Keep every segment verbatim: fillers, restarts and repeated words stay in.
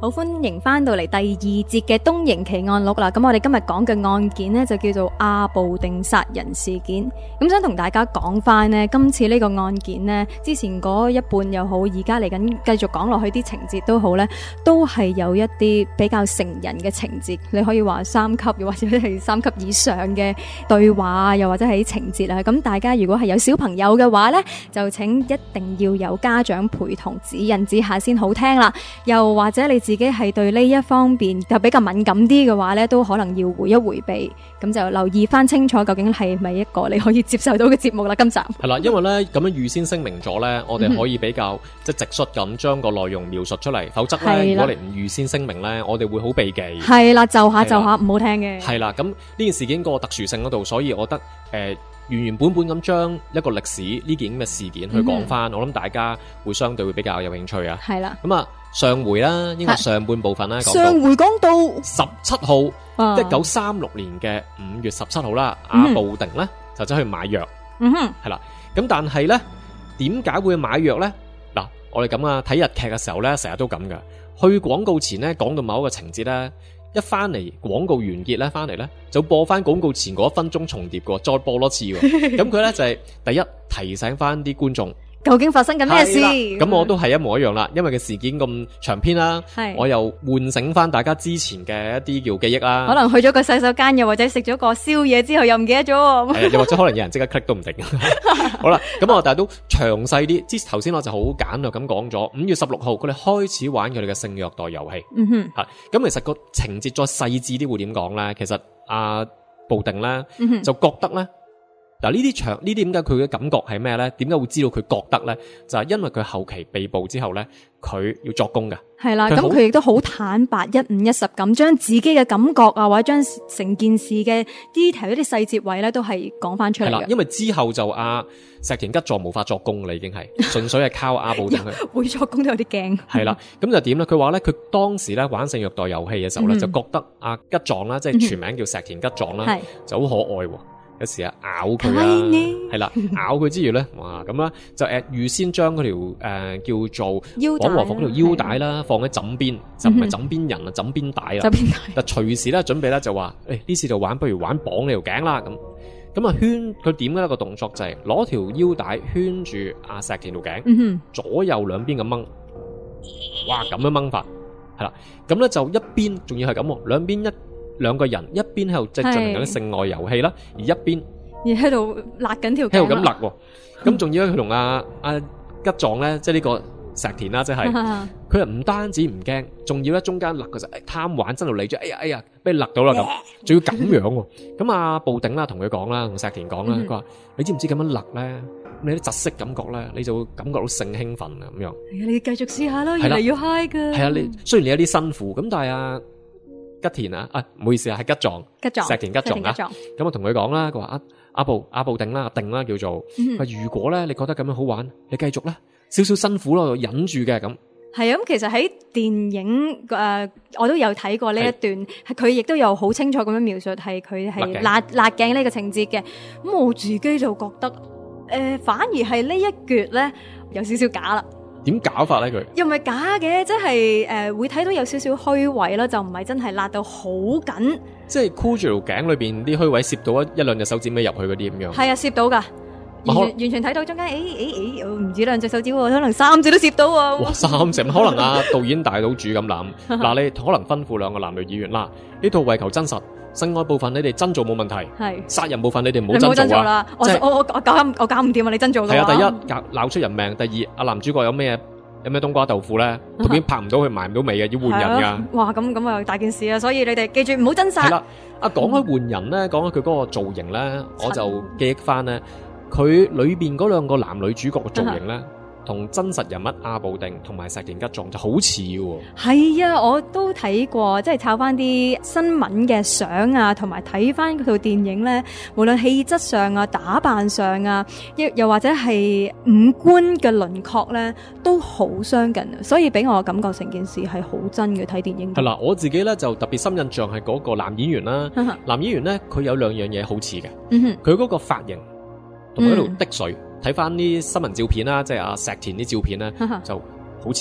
好，歡迎翻到嚟第二節嘅東瀛奇案錄啦。咁我哋今日講嘅案件呢，就叫做阿部定殺人事件。咁想同大家講翻呢，今次呢個案件呢，之前嗰一半又好，而家嚟緊繼續講落去啲情節都好呢，都係有一啲比較成人嘅情節。你可以話三級，又或者係三級以上嘅對話，又或者係情節啊。咁大家如果係有小朋友嘅話呢，就請一定要有家長陪同指引之下先好聽啦。又或者你自己係對呢一方面就比較敏感啲嘅話咧，都可能要回一回避，咁就留意翻清楚究竟係咪一個你可以接受到嘅節目啦。今集係啦，因為咧咁樣預先聲明咗咧，我哋可以比較、嗯、即係直率咁將個內容描述出嚟，否則咧如果你唔預先聲明咧，我哋會好避忌。 係啦，就下就下唔好聽嘅。係啦，咁呢件事件個特殊性嗰度，所以我覺得誒。呃原原本本咁將一個歷史呢件咁嘅事件去講翻、嗯，我諗大家會相對會比較有興趣啊。係啦，咁啊上回啦，應該上半部分啦， 上回講到十七號一九三六年嘅五月十七號啦，阿部定咧就走去買藥。嗯哼，係啦，咁但係咧點解會買藥咧？嗱，我哋咁啊睇日劇嘅時候咧，成日都咁噶，去廣告前咧講到某一個情節咧。一翻嚟廣告完結咧，翻嚟咧就播翻廣告前嗰一分鐘重疊過，再播多次喎。咁佢咧就係、是、第一提醒翻啲觀眾究竟發生緊咩事。 咁我都係一模一樣啦，因為個事件咁長篇啦，我又喚醒翻大家之前嘅一啲叫記憶啦。可能去咗個洗手間，又或者食咗個宵夜之後又唔記得咗。 又或者可能有人即刻 click 都唔定。好啦，咁我但係都詳細啲。之頭先我就好簡略咁講咗，五月十六號佢哋開始玩佢哋嘅性虐待遊戲。嗯哼，係咁其實個情節再細緻啲會點講咧？其實阿部定咧、嗯、就覺得咧。嗱，呢啲場呢啲點解佢嘅感覺係咩咧？點解會知道佢覺得咧？就係、是、因為佢後期被捕之後咧，佢要作供嘅。係啦，咁佢亦都好坦白一五一十咁，將自己嘅感覺啊，或者將成件事嘅 detail 一啲細節位咧，都係講翻出嚟嘅。係啦，因為之後就阿石田吉藏無法作供啦，已經係純粹係靠阿部定去。會作供都有啲驚。係啦，咁就點咧？佢話咧，佢當時咧玩性虐待遊戲嘅時候咧、嗯，就覺得阿吉藏啦，即係全名叫石田吉藏啦、嗯，就好可愛喎。有時啊咬佢啦，係啦咬佢之餘咧，哇咁啦就誒預先將嗰條誒叫做綁和服嗰條腰帶啦放喺枕邊，就唔係枕邊人啊，枕邊帶啦。枕邊帶。但隨時咧準備咧就話誒呢次就玩不如玩綁你條頸啦咁，咁啊圈佢點嘅一個動作就係攞條腰帶圈住阿石田條頸、嗯，左右兩邊咁掹，哇咁樣掹法係啦，咁咧就一邊仲要係咁，兩邊一。兩個人一邊喺度即係進行緊性愛遊戲啦，而一邊而喺度勒緊條，喺度咁勒，咁仲要佢同阿阿吉藏咧，即係呢個石田啦，即係佢又唔單止唔驚，仲要咧中間勒嘅就貪玩，真係嚟咗，哎呀哎呀，俾你勒到啦咁，仲要咁樣，咁阿部定啦同佢講啦，同石田講啦，佢話你知唔知咁樣勒咧，你啲窒息感覺咧，你就會感覺到性興奮啊咁樣。係啊，你繼續試下啦，越嚟越 high 噶。係啊，你雖然你有啲辛苦，咁但係啊。吉田啊，啊唔好意思啊，係吉藏，吉藏石田吉藏啊，咁我同佢講啦，佢話阿阿部阿部定啦，定啦叫做，佢、嗯、如果咧你覺得咁樣好玩，你繼續啦，少少辛苦咯，忍住嘅咁。係啊，咁其實喺電影誒、呃，我都有睇過呢一段，佢亦都有好清楚咁樣描述，係佢係勒勒頸呢個情節嘅。咁我自己就覺得，誒、呃，反而係呢一橛咧有少少假啦。點搞法咧？佢又唔係假嘅，即係誒、呃、會睇到有少少虛位啦，就唔係真係勒到好緊，即係箍住條頸裏邊啲虛位，攝到一一兩隻手指尾入去嗰啲咁樣。係啊，攝到噶，完全完全睇到中間，誒誒誒，唔止兩隻手指，可能三隻都攝到啊！哇，三隻可能啊，導演大佬主咁諗，嗱你可能吩咐兩個男女演員啦，呢套為求真實。性愛部分你哋真做冇問題，係殺人部分你哋唔好真做啊！我我我我搞我搞唔掂啊！你真做嘅話係啊，第一鬧出人命，第二阿男主角有咩有咩冬瓜豆腐咧，導演拍唔到佢埋唔到尾嘅，要換人噶。哇，咁咁啊大件事啊！所以你哋記住唔好真殺。係啦，啊講開換人咧，講開佢嗰個造型咧，我就記憶翻咧，佢裏邊嗰兩個男女主角嘅造型咧。同真實人物阿部定同埋石田吉藏就好似喎。係啊，我都睇過，即係抄翻啲新聞嘅相啊，同埋睇翻嗰套電影咧，無論氣質上啊、打扮上啊，又又或者係五官嘅輪廓咧，都好相近啊。所以俾我感覺成件事係好真嘅。睇電影係啦，我自己咧就特別深印象係嗰個男演員啦。男演員咧，佢有兩樣嘢好似嘅，佢嗰個髮型同埋喺度滴水。睇翻啲新聞照片啦，即係阿石田啲照片咧，就好似啊，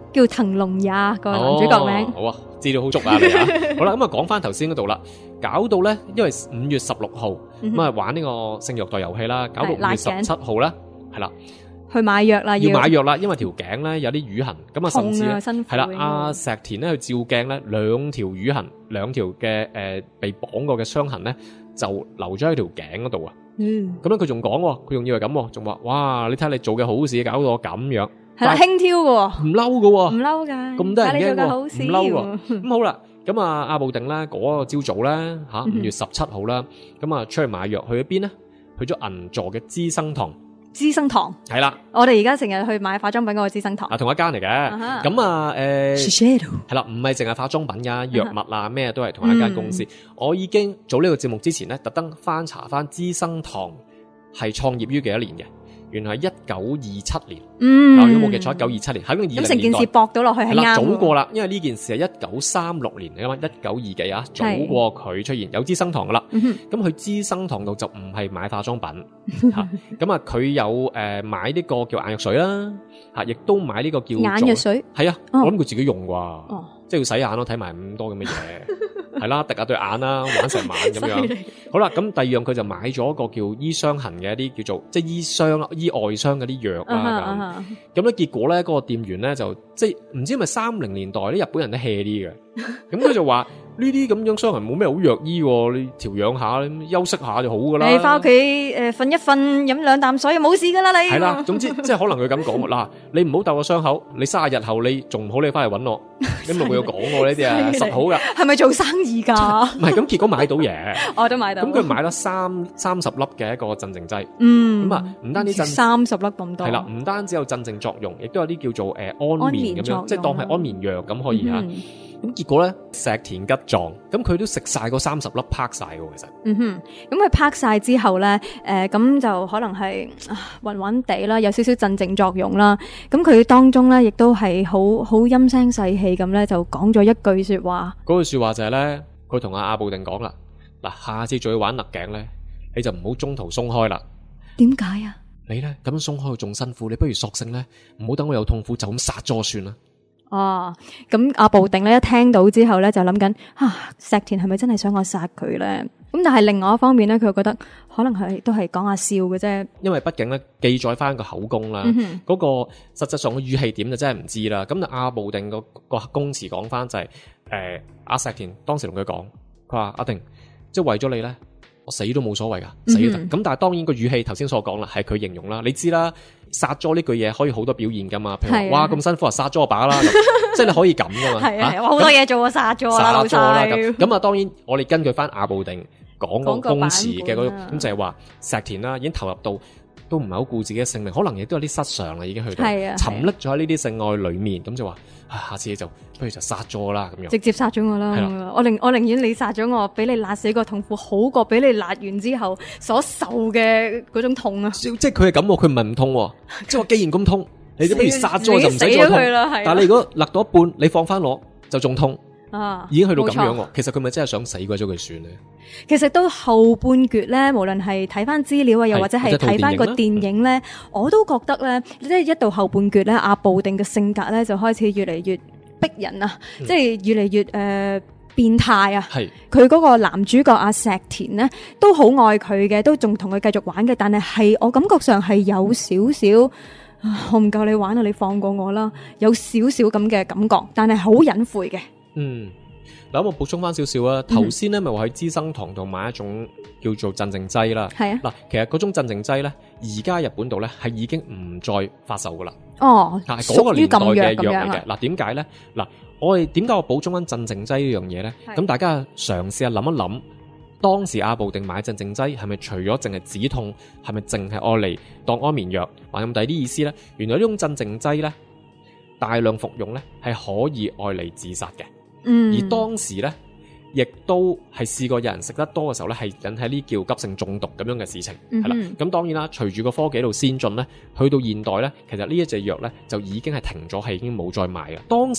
叫騰龍也個男主角名。 哦、好啊，資料好足啊你啊。好啦，咁啊講翻頭先嗰度啦，搞到咧，因為五月十六號咁啊玩呢個性虐待遊戲啦，搞到五月十七號啦，係啦。 去買藥啦， 要買藥啦，因為條頸咧有啲瘀痕，咁啊甚至咧係啦，阿石田咧去照鏡咧，兩條瘀痕，兩條嘅誒被綁過嘅傷痕咧，就留咗喺條頸嗰度啊。嗯，咁樣佢仲講，佢仲以為咁，仲話哇，你睇下你做嘅好事，搞到我咁樣， 係啦，輕佻嘅，唔嬲嘅， 唔嬲噶， 咁多人驚喎， 唔嬲喎。咁好啦，咁啊阿部定咧嗰個朝早咧吓，五月十七號啦，咁啊出去買藥，去咗邊咧？去咗銀座嘅資生堂。 資生堂係啦， 我哋而家成日去買化妝品嗰個資生堂啊，同一間嚟嘅。咁、uh-huh. 啊，誒、呃，係啦，唔係淨係化妝品噶，藥物啊咩、uh-huh. 都係同一間公司。嗯、我已經做呢個節目之前咧，特登翻查翻資生堂係創業於幾多年嘅。原來係一九二七年，嗯，如果冇記錯，一九二七年，喺個二零年代。咁成件事駁到落去係啱。早過啦，因為呢件事係一九三六年嚟噶嘛，一九二幾啊，早過佢出現有資生堂噶啦。咁佢資生堂度就唔係買化妝品，吓咁啊，佢有誒買呢個叫眼藥水啦，吓亦都買呢個叫眼藥水， 係啊，哦、我諗佢自己用啩、哦，即係要洗眼咯，睇埋咁多咁嘅嘢，係啦，滴下對眼啦，玩成晚咁樣。好啦，咁第二樣佢就買咗個叫醫傷痕嘅一啲叫做即係醫傷醫外傷嗰啲藥啦，咁咁咧結果咧嗰個店員咧就即係唔知係咪三零年代啲日本人都 hea 啲嘅，咁佢就話呢啲咁樣傷痕冇咩好藥醫，你調養下，休息下就好噶啦。你翻屋企誒瞓一瞓，飲兩啖水就冇事噶啦，你係啦。總之即係可能佢咁講嗱，你唔好鬥個傷口，你卅日後你仲唔好，你翻嚟搵我，你咪會有講我呢啲啊，實好噶。係咪做生意噶？ 唔係咁，結果買到嘢， 我都買到。 咁佢買咗三三十粒嘅一個鎮靜劑， 嗯， 咁啊唔單止鎮三十粒咁多， 係啦，唔單止有鎮靜作用，亦都有啲叫做誒安眠咁樣，即係當係安眠藥咁可以吓。嗯咁結果咧，石田吉壯，咁佢都食晒嗰三十粒，拍晒喎，其實。嗯哼， 咁佢拍晒之後咧，誒、呃，咁就可能係暈暈地啦，有少少鎮靜作用啦。咁佢當中咧，亦都係好好陰聲細氣咁咧，就講咗一句說話。 嗰句說話就係咧，佢同阿阿部定講啦，嗱，下次再玩勒頸咧，你就唔好中途鬆開啦。 點解啊？ 你咧咁樣鬆開仲辛苦，你不如索性咧，唔好等我有痛苦就咁殺咗算啦。 哦，咁阿部定咧一聽到之後咧就諗緊，啊，石田係咪真係想我殺佢咧？咁但係另外一方面咧，佢又覺得可能係都係講下笑嘅啫。 因為畢竟咧記載翻個口供啦，嗰、嗯那個實際上嘅語氣點就真係唔知啦。咁阿部定個個供詞講翻就係、是，誒、呃，阿石田當時同佢講，佢話阿定，即係為咗你咧，我死都冇所謂噶，死得。咁、嗯、但係當然個語氣頭先所講啦，係佢形容啦，你知啦。殺咗呢句嘢可以好多表現噶嘛，譬如話哇咁辛苦啊，殺咗我把啦，即係你可以咁噶嘛。係啊，好多嘢做啊，殺咗啊，老細。咁啊，當然我哋根據翻阿部定講個供詞嘅嗰種，咁就係話石田啦，已經投入到都唔係好顧自己嘅性命，可能亦都有啲失常啦，已經去到沉溺咗喺呢啲性愛裏面，咁就話下次就不如就殺咗我啦咁樣，直接殺咗我啦。我寧我寧願你殺咗我，俾你辣死個痛苦，好過俾你辣完之後所受嘅嗰種痛啊！即係佢係咁，佢唔係唔痛，即係話既然咁痛，你都不如殺咗我就唔使再痛。但係你如果勒到一半，你放翻我就仲痛啊！已經去到咁樣，其實佢咪真係想死鬼咗佢算咧？其實到後半橛咧，無論係睇翻資料啊，又或者係睇翻個電影咧，我都覺得咧，即係一到後半橛咧，阿部定嘅性格咧就開始越嚟越逼人啊，嗯、即係越嚟越誒、呃、變態啊。係佢嗰個男主角阿石田咧，都好愛佢嘅，都仲同佢繼續玩嘅，但係係我感覺上係有少少，我唔夠你玩啊，你放過我啦，有少少咁嘅感覺，但係好隱晦嘅。嗯。嗱，我補充翻少少啊。頭先咧咪話喺資生堂度買一種叫做鎮靜劑啦。係啊。嗱，其實嗰種鎮靜劑咧，而家日本度咧係已經唔再發售噶啦。哦，係嗰個年代嘅藥嚟嘅。嗱，點解咧？嗱，我哋點解我補充翻鎮靜劑呢樣嘢咧？咁大家嘗試下諗一諗，當時阿部定買鎮靜劑係咪除咗淨係止痛，係咪淨係愛嚟當安眠藥，還有第二啲意思咧？原來呢種鎮靜劑咧，大量服用咧係可以愛嚟自殺嘅。嗯，而當時咧，亦都係試過有人食得多嘅時候咧，係引起呢叫急性中毒咁樣嘅事情，係、嗯、啦。咁當然啦，隨住個科技度先進咧，去到現代咧，其實呢一隻藥咧就已經係停咗，係已經冇再賣嘅。當時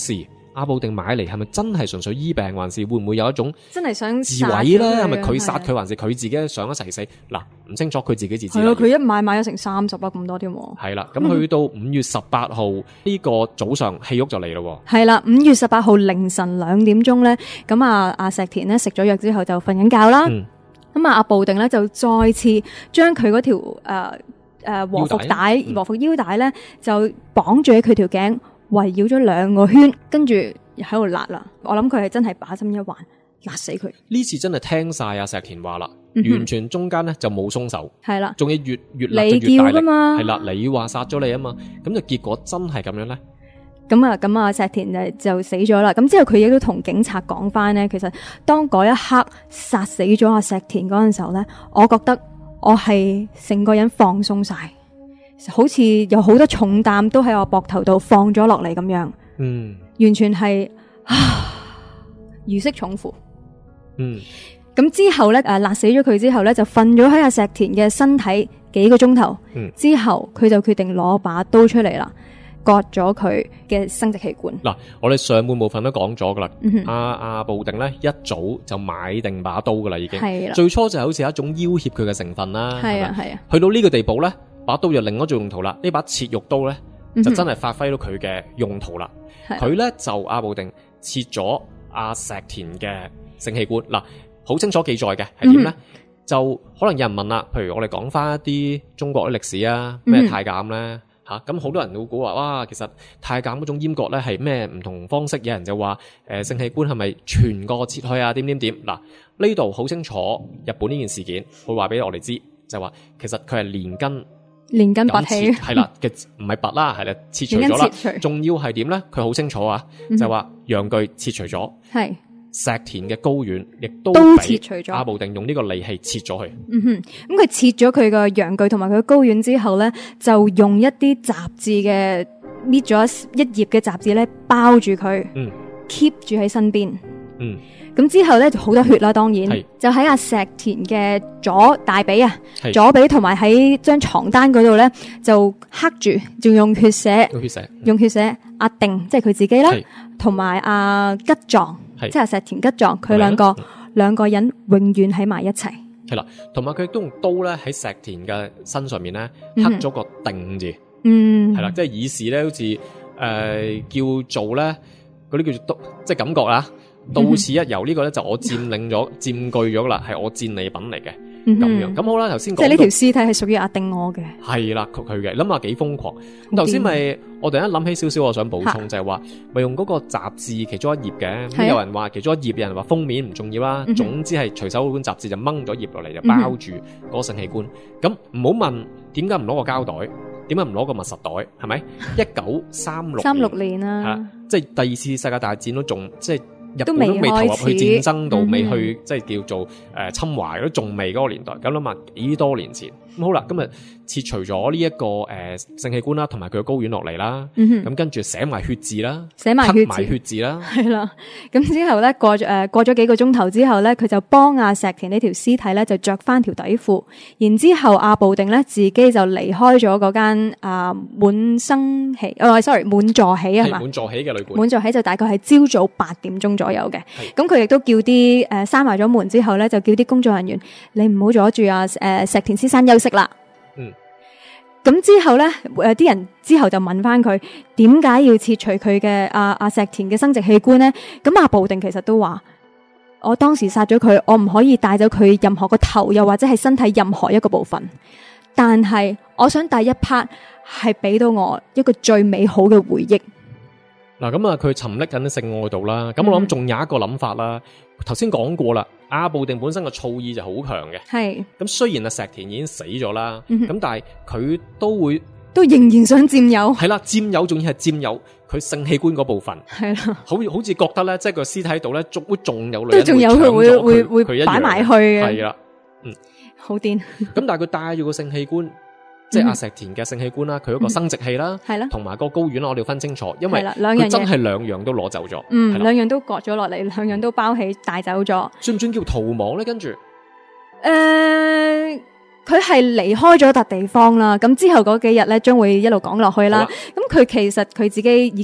阿部定買嚟係咪真係純粹醫病，還是會唔會有一種真係想自毀咧？係咪佢殺佢，還是佢自己想一齊死？嗱，唔清楚，佢自己自知。 係咯，佢一買買咗成三十粒咁多添。 係啦，咁去到五月十八號呢個早上，戲肉就嚟咯。 係啦，五月十八號凌晨兩點鐘咧，咁啊阿石田咧食咗藥之後就瞓緊覺啦。咁、嗯、啊阿部定咧就再次將佢嗰條誒誒和服帶、和服腰帶咧就綁住喺佢條頸，圍繞咗兩個圈，跟住又喺度勒啦。我諗佢係真係把心一橫，勒死佢。呢次真係聽晒阿石田話啦、嗯，完全中間咧就冇鬆手。係啦，仲要越越勒就越大力。係啦，你話殺咗你啊嘛，咁就結果真係咁樣咧。咁啊，咁啊，石田就就死咗啦。咁之後佢亦都同警察講翻咧，其實當嗰一刻殺死咗阿石田嗰陣時候咧，我覺得我係成個人放鬆晒，好似有好多重擔都喺我膊頭度放咗落嚟咁樣。嗯，完全係如釋重負。嗯，咁之後咧，誒，勒死咗佢之後咧，就瞓咗喺阿石田嘅身體幾個鐘頭。嗯，之後佢就決定攞把刀出嚟啦。割咗佢嘅生殖器官。嗱，我哋上半部分都講咗噶啦，阿阿部定咧一早就買定把刀噶啦，已經。係啦。最初就好似一種要挾佢嘅成分啦。係啊係啊。去到呢個地步咧，把刀就另一種用途啦。呢把切肉刀咧，就真係發揮到佢嘅用途啦。佢咧就阿部定切咗阿石田嘅性器官。嗱，好清楚記載嘅係點咧？就可能有人問啦，譬如我哋講翻一啲中國嘅歷史啊，咩太監咧？吓，咁好多人會估話，哇，其實太監嗰種閹割咧係咩唔同方式？有人就話，誒、呃，性器官係咪全個切開啊？點點點？嗱，呢度好清楚，日本呢件事件會話俾我哋知，就話其實佢係連根連根拔起，係啦嘅，唔係拔啦，係啦，切除咗啦。仲要係點咧？佢好清楚啊，嗯、就話陽具切除咗，係。石田嘅睾丸亦都切除咗，阿部定用呢個利器切咗佢。嗯哼，咁佢切咗佢個陽具同埋佢嘅睾丸之後咧，就用一啲雜誌嘅搣咗一頁嘅雜誌咧包住佢，嗯 ，keep 住喺身邊，嗯，咁之後咧就好多血啦，當然就喺阿石田嘅左大髀啊，左髀同埋喺張床單嗰度咧就刻住，仲用血寫，用血寫，用血寫阿定，即係佢自己啦，同埋阿吉藏。即係石田吉藏，佢兩個兩個人永遠喺埋一齊。係啦，同埋佢都用刀咧喺石田嘅身上面咧刻咗個定字。嗯，係啦，即係以示咧好似誒、呃、叫做咧嗰啲叫做刀，即係感覺啦。到此一遊呢個咧就我佔領咗、佔據咗啦，係我戰利品嚟嘅。咁、嗯、樣咁好啦，頭先講即係呢條屍體係屬於阿定我嘅，係啦，佢嘅，諗下幾瘋狂。咁頭先咪我突然間諗起少少，我想補充就係話，咪用嗰個雜誌其中一頁嘅，咁有人話其中一頁，有人話封面唔重要啦、嗯，總之係隨手嗰本雜誌就掹咗頁落嚟就包住嗰個性器官。咁唔好問點解唔攞個膠袋，點解唔攞個密實袋，係咪？一九三六三六年啦，即係第二次世界大戰都仲即係。日本都未投入去戰爭度，未去即係叫做誒、呃、侵華，都仲未嗰個年代。咁諗下幾多年前，咁好啦，今日切除咗呢一個誒、呃、性器官啦，同埋佢嘅睾丸落嚟啦，咁、嗯、跟住寫埋血字啦，寫埋血，血字啦，係啦。咁之後咧過咗誒、呃、過咗幾個鐘頭之後咧，佢就幫阿石田呢條屍體咧就着翻條底褲，然之後阿部定咧自己就離開咗嗰間啊滿生喜，哦 sorry 滿座喜係嘛？滿座喜嘅旅館，滿座喜就大概係朝早八點鐘左右嘅。咁佢亦都叫啲誒閂埋咗門之後咧，就叫啲工作人員，你唔好阻住阿誒石田先生休息啦。嗯，咁之後咧，誒啲人之後就問翻佢，點解要切除佢嘅阿阿石田嘅生殖器官咧？咁阿部定其實都話，我當時殺咗佢，我唔可以帶走佢任何個頭，又或者係身體任何一個部分，但係我想第一 part 係俾到我一個最美好嘅回憶。嗱，咁啊，佢沉溺緊性愛度啦。咁我諗仲有一個諗法啦。頭先講過啦，阿部定本身個醋意就好強嘅。係。咁雖然阿石田已經死咗啦，咁、嗯、但係佢都會都仍然想佔有。係啦，佔有仲要係佔有佢性器官嗰部分。係啦，好好似覺得咧，即係個屍體度咧，仲會仲有女人都仲有佢會會會會擺埋去嘅。係啦，嗯，好癲。咁但係佢帶住個性器官。即係阿石田嘅性器官啦，佢嗰個生殖器啦，係、嗯、啦，同埋個睾丸，我哋要分清楚，因為佢真係兩樣都攞走咗，嗯，兩樣都割咗落嚟，兩樣都包起帶走咗，算唔算叫逃亡咧？跟住，誒、呃，佢係離開咗笪地方啦，咁之後嗰幾日咧，將會一路講落去啦。咁佢其實佢自己已經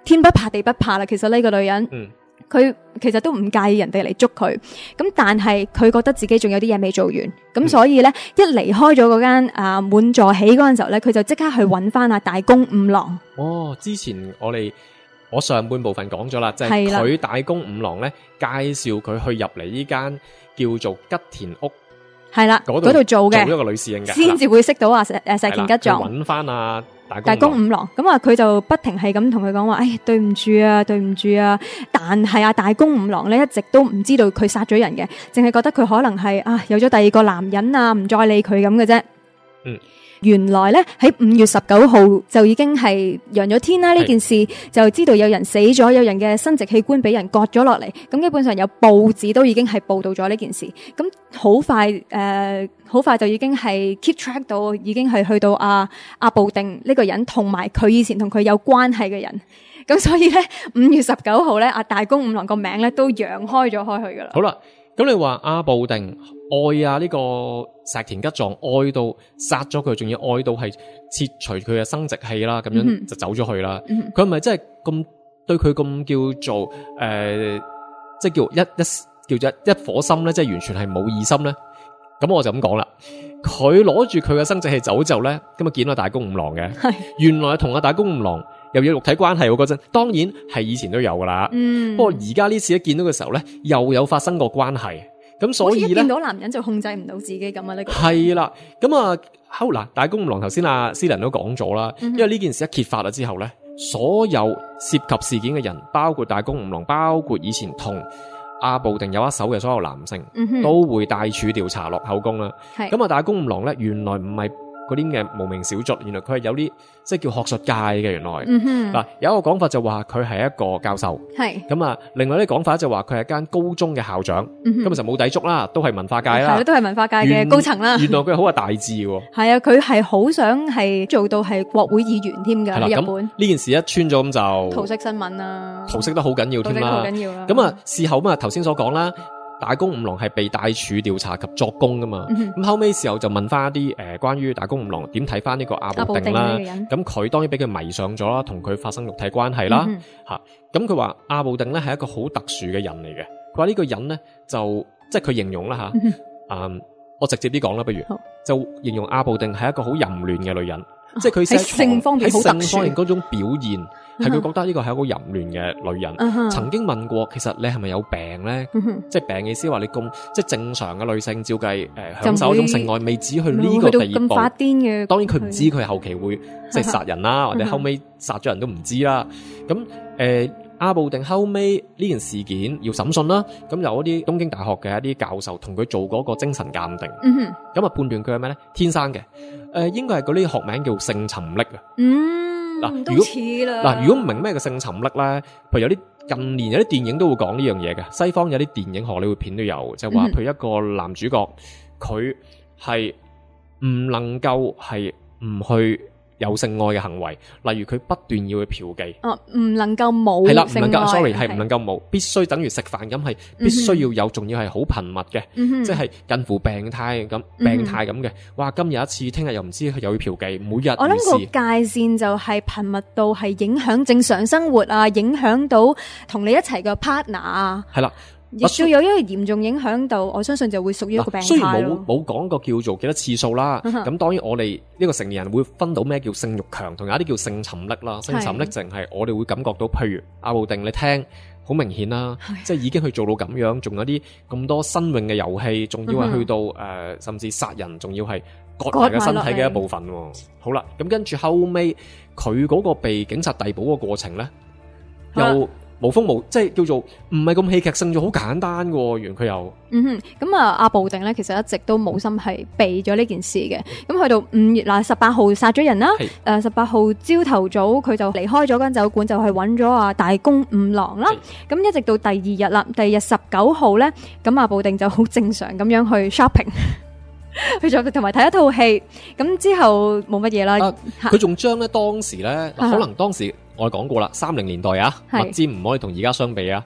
天不怕地不怕啦。其實呢個女人， 嗯， 佢其實都唔介意人哋嚟捉佢，咁但係佢覺得自己仲有啲嘢未做完，咁所以咧一離開咗嗰間啊滿座喜嗰陣時候咧，佢就即刻去揾翻阿大公五郎。 哦，之前我哋我上半部分講咗啦，就係、是、佢大公五郎咧介紹佢去入嚟呢間叫做吉田屋， 係啦，嗰度做嘅， 做一個女侍應嘅， 先至會識到阿石誒石田吉藏， 揾翻阿大公五郎。咁啊，佢就不停係咁同佢講話，哎，對唔住啊，對唔住啊。但係阿大公五郎咧一直都唔知道佢殺咗人嘅，淨係覺得佢可能係啊有咗第二個男人啊，唔再理佢咁嘅啫。 嗯。 原來咧喺五月十九號就已經係揚咗天啦，呢件事就知道有人死咗，有人嘅生殖器官俾人割咗落嚟，咁基本上有報紙都已經係報道咗呢件事，咁好快誒，好、呃、快就已經係 keep track 到，已經係去到阿阿部定呢個人，同埋佢以前同佢有關係嘅人，咁所以咧五月十九號咧，阿大公五郎個名咧都揚開咗開去噶啦。 好啦，咁你話阿部定愛啊呢個石田吉藏愛到殺咗佢，仲要愛到係切除佢嘅生殖器啦，咁樣就走咗去啦。佢係咪真係咁對佢咁叫做誒、呃，即係叫一一叫做一一顆心咧，即係完全係冇異心咧？咁我就咁講啦。佢攞住佢嘅生殖器走之後咧，咁啊見到大公五郎嘅，原來同阿大公五郎又有肉體關係嗰陣，當然係以前都有噶啦。嗯，不過而家呢次一見到嘅時候咧，又有發生過關係。咁所以咧，見到男人就控制唔到自己咁啊！呢個係啦，咁啊，好嗱，大公五郎頭先阿斯林都講咗啦，因為呢件事一揭發咗之後咧，所有涉及事件嘅人，包括大公五郎，包括以前同阿部定有一手嘅所有男性，嗯、都會帶處調查落口供啦。咁啊，大公五郎咧，原來唔係嗰啲嘅無名小卒，原來佢係有啲即係叫學術界嘅。原來嗱、嗯，有一個講法就話佢係一個教授，係咁啊。另外啲講法就話佢係間高中嘅校長，咁、嗯、就冇抵觸啦，都係文化界啦，係都係文化界嘅高層啦。原來佢好有大志喎，係啊，佢係好想係做到係國會議員添㗎。日本呢件事一穿咗咁就桃色新聞啦，桃色得好緊要添啦，好緊要啦。咁啊，事後啊頭先所講啦。大公五郎係被帶處調查及作供噶嘛，咁、嗯、後尾時候就問翻一啲誒、呃、關於大公五郎點睇翻呢個阿部定啦，咁佢當然俾佢迷上咗啦，同佢發生肉體關係啦，吓、嗯，咁佢話阿部定咧係一個好特殊嘅人嚟嘅，佢話呢個人咧就即係佢形容啦吓，嗯，嗯，我直接啲講啦，不如就形容阿部定係一個好淫亂嘅女人，哦、即係佢喺性方面好特殊嗰種表現。係佢覺得呢個係一個淫亂嘅女人、uh-huh. 曾經問過其實你係咪有病咧、uh-huh. 即係病嘅意思話你咁即係正常嘅女性照計誒、呃、享受一種性愛未至於去呢個地步，發癲嘅。當然佢唔知佢後期會即係殺人啦、uh-huh. 或者後尾殺咗人都唔知啦。咁誒、呃、阿部定後尾呢件事件要審訊啦，咁有一啲東京大學嘅一啲教授同佢做嗰個精神鑑定，咁、uh-huh. 啊判斷佢係咩咧？天生嘅誒、呃、應該係嗰啲學名叫性沉溺啊。嗯嗱，如果嗱，如果唔明咩嘅性沉溺咧，譬如有啲近年有啲電影都會講呢樣嘢嘅，西方有啲電影荷里活片都有，就話、是、譬如一個男主角，佢係唔能夠係唔去有性愛嘅行為，例如佢不斷要去嫖妓，哦，唔能夠冇係啦，唔能夠 sorry 係唔能夠冇，必須等於食飯咁係必須要有，仲、嗯、要係好頻密嘅、嗯，即係近乎病態咁、嗯、病態咁嘅。哇，今日一次，聽日又唔知佢又要嫖妓，每日我諗個界線就係頻密到係影響正常生活啊，影響到同你一齊嘅 partner 啊，係啦。亦要有一個嚴重影響到，我相信就會屬於一個病態咯。雖然冇冇講過叫做幾多次數啦，咁、嗯、當然我哋呢個成年人會分到咩叫性慾強，同有一啲叫性沉溺啦。性沉溺淨係我哋會感覺到，譬如阿部定你聽好明顯啦，即係已經去做到咁樣，仲有啲咁多新穎嘅遊戲，仲要係去到誒、嗯呃，甚至殺人，仲要係割埋嘅身體嘅一部分。好啦，咁跟住後尾佢嗰個被警察逮捕嘅過程咧，又。無風無即係叫做唔係咁戲劇性，就好簡單嘅。原佢又嗯哼，咁啊阿部定咧，其實一直都冇心係避咗呢件事嘅。咁去到五月嗱十八號殺咗人啦，誒十八號朝頭早佢就離開咗間酒館，就係揾咗阿大公五郎啦。咁一直到第二日啦，第二日十九號咧，咁阿部定就好正常咁樣去 shopping。去咗同埋睇一套戲，咁之後冇乜嘢啦。佢仲將咧當時咧，可能當時我講過啦，三零年代啊，物資唔可以同而家相比啊。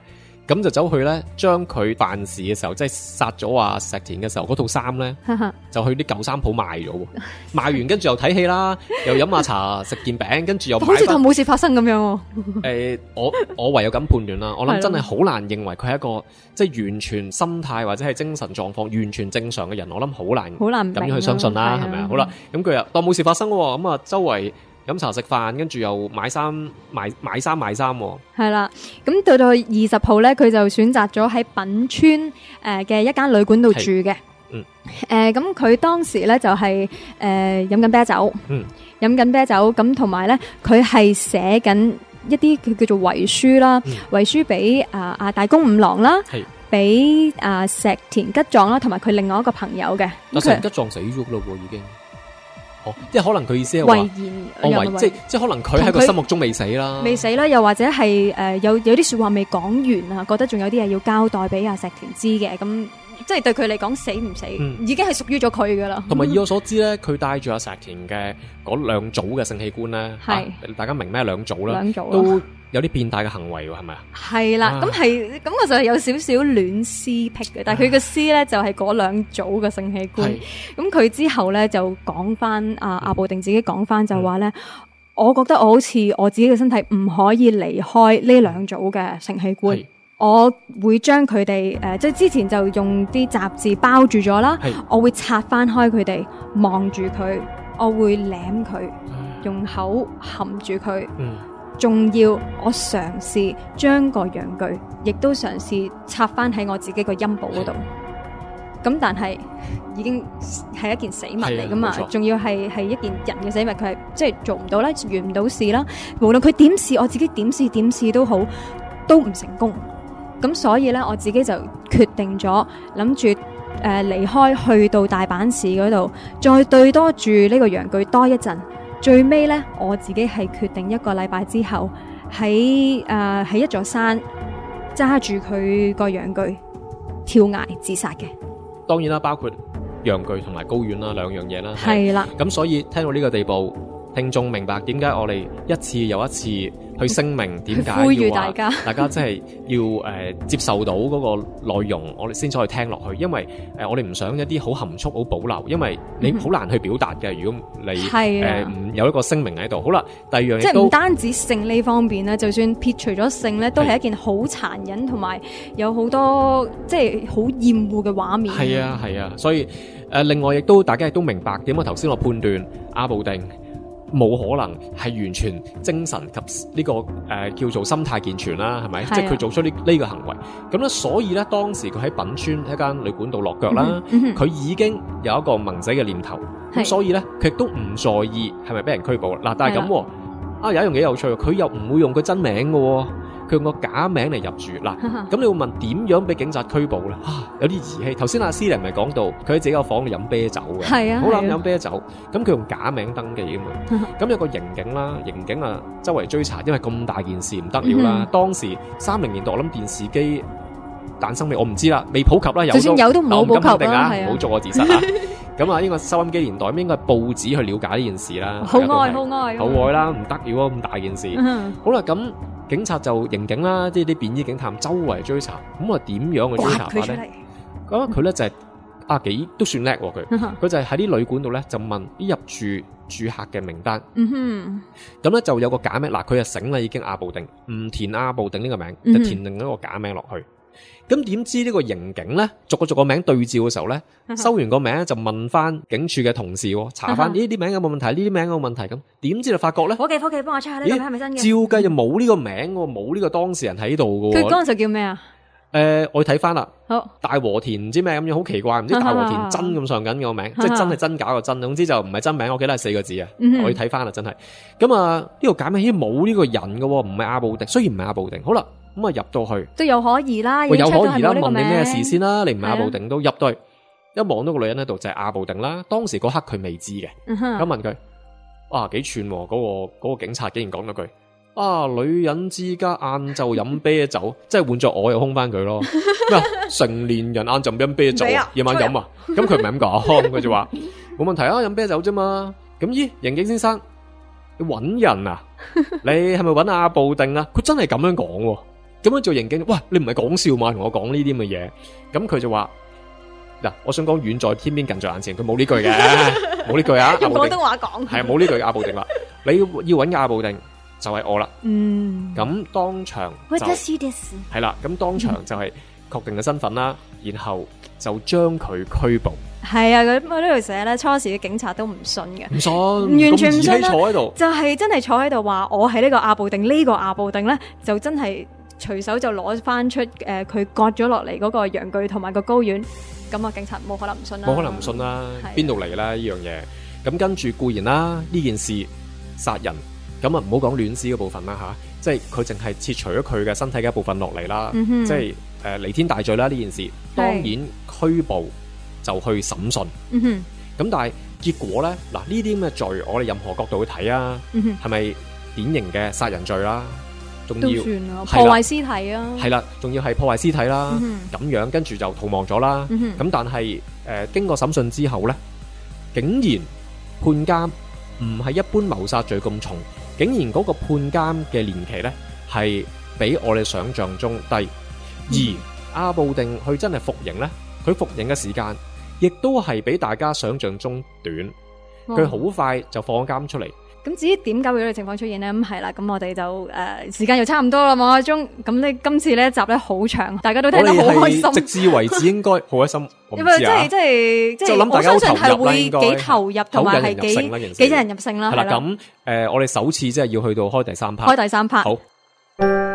咁就走去咧，將佢辦事嘅時候，即係殺咗阿石田嘅時候，嗰套衫咧，就去啲舊衫鋪賣咗，賣完跟住又睇戲啦，又飲下茶，食件餅，跟住又買好似當冇事發生咁樣。誒、 呃，我我唯有咁判斷啦，我諗真係好難認為佢係一個即係完全心態或者係精神狀況完全正常嘅人，我諗好難好難咁樣去相信啦，係咪啊？好啦，咁佢又當冇事發生，咁啊周圍飲茶食飯，跟住又買衫買買衫買衫。 係啦，咁到到二十號咧，佢就選擇咗喺品川誒嘅一間旅館度住嘅。 嗯。 誒，咁佢當時咧就係誒飲緊啤酒。嗯。飲緊啤酒，咁同埋咧，佢係寫緊一啲佢叫做遺書啦，遺、嗯、書俾啊啊大宮五郎啦，係俾啊石田吉壯啦，同埋佢另外一個朋友嘅。 石田吉壯死咗咯喎，已經。哦，即係可能佢意思係話， 遺言， 哦遺，即係即係可能佢喺佢心目中未死啦， 未死啦，又或者係誒、呃、有有啲說話未講完啊，覺得仲有啲嘢要交代俾阿石田知嘅，咁即係對佢嚟講死唔死，嗯、已經係屬於咗佢噶啦。同埋以我所知咧，佢帶住阿石田嘅嗰兩組嘅性器官咧，係、啊、大家明咩兩組啦，兩組都有啲變態嘅行為喎，係咪啊？係啦， 咁係咁我就係有少少戀屍癖嘅，但係佢嘅屍咧就係嗰兩組嘅性器官。咁佢之後咧就講翻阿阿部定自己講翻就話咧、嗯，我覺得我好似我自己嘅身體唔可以離開呢兩組嘅性器官，我會將佢哋誒即係之前就用啲雜誌包住咗啦，我會拆翻開佢哋望住佢，我會舐佢，用口含住佢。嗯仲要我嘗試將個陽具，亦都嘗試插翻喺我自己個陰部嗰度。咁但係已經係一件死物嚟噶嘛，仲要係係一件人嘅死物，佢係即係做唔到啦，完唔到事啦。無論佢點試，我自己點試點試都好，都唔成功。咁所以咧，我自己就決定咗諗住誒離開，去到大阪市嗰度，再對多住呢個陽具多一陣。最尾咧，我自己係決定一個禮拜之後喺誒喺一座山揸住佢個陽具跳崖自殺嘅。 當然啦，包括陽具同埋睾丸啦，兩樣嘢啦。 係啦。咁所以聽到呢個地步，聽眾明白點解我哋一次又一次去聲明，點解呼籲大家， 大家真係要誒、呃、接受到嗰個內容，我哋先再去聽落去。因為誒、呃、我哋唔想一啲好含蓄、好保留，因為你好難去表達嘅。如果你誒唔、呃、有一個聲明喺度，好啦，第二樣嘢即係唔單止性呢方面咧，就算撇除咗性咧，都係一件好殘忍同埋有好多即係好厭惡嘅畫面。 係啊係啊，所以誒、呃、另外亦都大家亦都明白點解頭先我判斷阿部定冇可能係完全精神及呢、這個誒、呃、叫做心態健全啦，係咪？即係佢做出呢呢個行為，咁咧，所以咧當時佢喺品川一間旅館度落腳啦，佢、嗯嗯、已經有一個萌仔嘅念頭，咁所以咧佢亦都唔在意係咪俾人拘捕嗱，但係咁啊，有一樣嘢有趣，佢又唔會用佢真名嘅。佢用個假名嚟入住嗱，咁你會問點樣俾警察拘捕咧？啊，有啲兒戲。頭先阿斯玲咪講到，佢喺自己個房度飲啤酒嘅，係啊，好諗飲啤酒。咁佢用假名登記㗎嘛。咁有個刑警啦，刑警啊，周圍追查，因為咁大件事唔得了啦。嗯、當時三零年代，我諗電視機誕生未？我唔知啦，未普及啦。有就算有都唔好普及啦， 唔好做個自殺啊！咁啊，應該收音機年代，應該係報紙去了解呢件事啦。 好愛，好愛， 好愛啦，唔得了啊！咁大件事，嗯、好啦，咁。警察就刑警啦，即係啲便衣警探周圍追查，咁啊點樣去追查法咧？咁佢咧就係、是、啊幾都算叻喎佢，佢就係喺啲旅館度咧就問啲入住住客嘅名單，咁、嗯、咧就有個假名，嗱佢就醒啦已經阿部定，唔填阿部定呢個名，嗯、就填另一個假名落去。咁點知呢個刑警咧，逐個逐個名對照嘅時候咧，收完個名就問翻警署嘅同事，查翻呢啲名有冇問題，呢啲名有冇問題咁，點知就發覺咧， 伙計伙計幫我 check 下呢個名係咪真嘅？ 照計就冇呢個名，冇呢個當事人喺度嘅。 佢嗰陣時叫咩啊？ 誒、呃，我睇翻啦， 好大和田唔知咩咁樣，好奇怪，唔知大和田真咁上緊個名，即係真係真假個真，總之就唔係真名，我記得係四個字啊、嗯，我要睇翻啦，真係。咁啊，呢、這個假名已經冇呢個人嘅，唔係阿部定，雖然唔係阿部定，好啦。咁啊入到去都有可疑啦， 有可疑啦，問你咩事先啦？你唔係阿部定都入到去，一望到個女人喺度就係阿部定啦。當時嗰刻佢未知嘅，咁、嗯、問佢，啊幾串嗰、嗰個、嗰個警察竟然講咗句，啊女人之家晏晝飲啤酒，即係換作我又兇翻佢咯。咩成年人晏晝飲啤酒，夜晚飲啊？咁佢唔係咁講，佢就話冇問題啊，飲啤酒啫嘛。咁咦，刑警先生，你揾人啊？你係咪揾阿部定啊？佢真係咁樣講喎。 咁樣做刑警，哇！你唔係講笑嘛？同我講呢啲咁嘅嘢，咁佢就話嗱，我想講遠在天邊近在眼前，佢冇呢句嘅，冇呢句啊！ 用廣東話講係冇呢句阿布定啦，你要要揾嘅阿布定就係我啦。 嗯， 咁當場就係啦，咁當場就係確定嘅身份啦，然後就將佢拘捕。 係啊，佢呢度寫咧，初時嘅警察都唔信嘅， 唔信， 完全唔信啦， 坐喺度， 就係真係坐喺度話我係呢個阿布定，呢個阿布定咧就真係隨手就攞翻出誒佢割咗落嚟嗰個陽具同埋個睾丸，咁啊警察冇可能唔信啦， 冇可能唔信啦，邊度嚟啦呢樣嘢？咁跟住固然啦，呢件事殺人，咁啊唔好講亂屍嗰部分啦吓，即係佢淨係切除咗佢嘅身體嘅一部分落嚟啦， 嗯、 即係誒彌天大罪啦呢件事，當然拘捕就去審訊，咁、 嗯、 但係結果咧，嗱呢啲咁嘅罪，我哋任何角度去睇啊，係、嗯、咪典型嘅殺人罪啦？仲要破壞屍體啊， 係啦，仲要係破壞屍體啦，咁、嗯、樣跟住就逃亡咗啦。咁、嗯、但係誒、呃、經過審訊之後咧，竟然判監唔係一般謀殺罪咁重，竟然嗰個判監嘅年期咧係比我哋想象中低。嗯、而阿布定佢真係服刑咧，佢服刑嘅時間亦都係比大家想象中短，佢、哦、好快就放監出嚟。 咁至於點解會有呢個情況出現呢？咁係啦，咁我哋就誒、呃、時間又差唔多啦，望下鐘。咁呢今次呢一集咧好長，大家都聽得好開心。 直至為止應該好開心。 因為即係即係即係，我相信係會幾投入，同埋係幾幾引人入勝啦。係啦， 咁誒、呃，我哋首次即係要去到開第三 part。 開第三 part。 好。